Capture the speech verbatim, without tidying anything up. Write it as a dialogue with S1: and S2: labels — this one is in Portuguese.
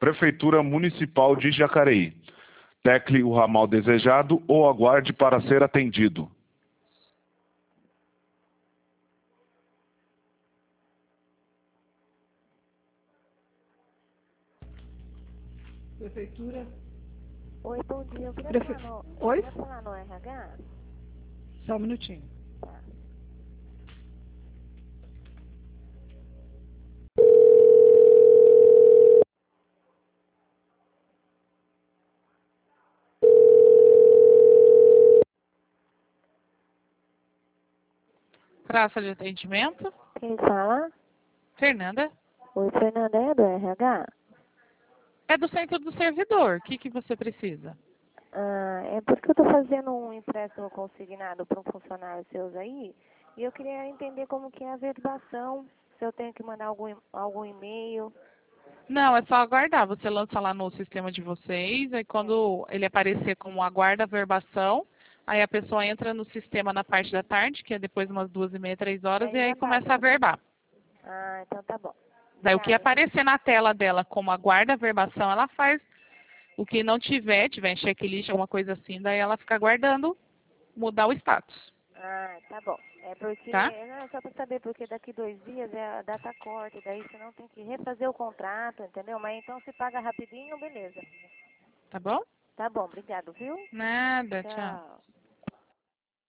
S1: Prefeitura Municipal de Jacareí. Tecle o ramal desejado ou aguarde para ser atendido.
S2: Prefeitura.
S3: Oi, bom dia. Eu queria,
S2: Prefe...
S3: falar, no...
S2: Oi?
S3: Eu queria falar no R H.
S2: Só um minutinho.
S3: Tá.
S4: Praça de atendimento.
S3: Quem fala?
S4: Fernanda.
S3: Oi, Fernanda, é do R H?
S4: É do centro do servidor. O que, que você precisa?
S3: Ah, é porque eu estou fazendo um empréstimo consignado para um funcionário seus aí, e eu queria entender como que é a verbação, se eu tenho que mandar algum, e- algum e-mail.
S4: Não, é só aguardar. Você lança lá no sistema de vocês, aí quando ele aparecer como aguarda a verbação, aí a pessoa entra no sistema na parte da tarde, que é depois umas duas e meia, três horas,
S3: Aí
S4: e aí
S3: já
S4: começa a
S3: passa.
S4: verbar.
S3: Ah, então tá bom.
S4: Daí o que
S3: Obrigada, viu?
S4: aparecer na tela dela como aguarda a verbação, ela faz. O que não tiver, tiver em checklist, alguma coisa assim, daí ela fica aguardando mudar o status,
S3: Ah, tá bom. É porque,
S4: tá?
S3: não, só para saber, porque daqui dois dias é a data corte, daí senão tem que refazer o contrato, entendeu? Mas então se paga rapidinho, beleza.
S4: Tá bom?
S3: Tá bom, obrigado, viu?
S4: Nada, tchau.
S3: Tchau.